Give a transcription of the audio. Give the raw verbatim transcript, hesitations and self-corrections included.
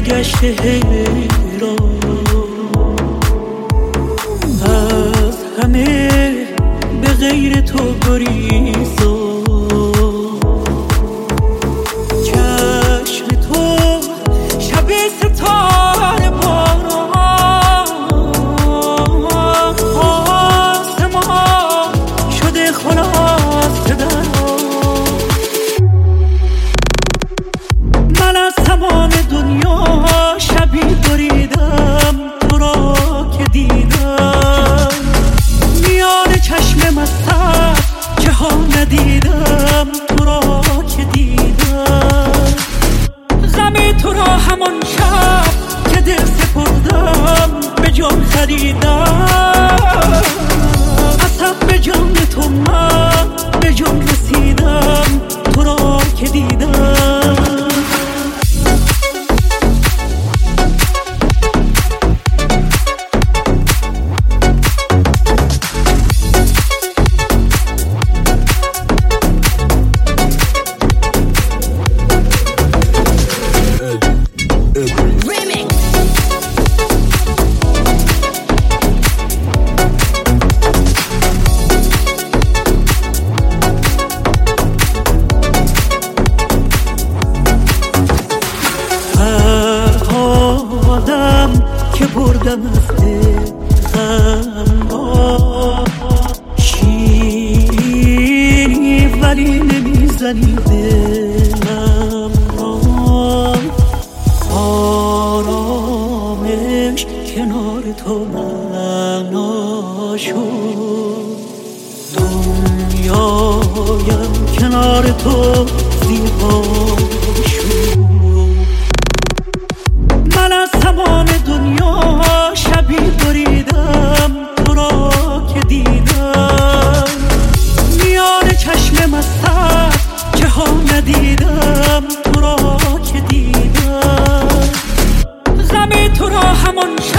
گشته حیران از همه به غیر تو گریزان چشم تو شب ستاره باران آسمان شده خلاصه در من از تمام دنیا شبی بریدم تو را که دیدم میان چشم مستت که ها ندیدم تو را که دیدم غم تو را همان شب که دل سپردم به جان خریدم اصلا به جان تو من به جان رسیدم تو را که دیدم که بردم از دل غم شیری ولی نمیزنی دلم را آرامش کنار تو معنا شد دنیایم کنار تو زیبا شد من از تمام دنیا شبی بریدم تو را که دیدم میان چشم مستت که ها ندیدم تو را که دیدم غم تو را همان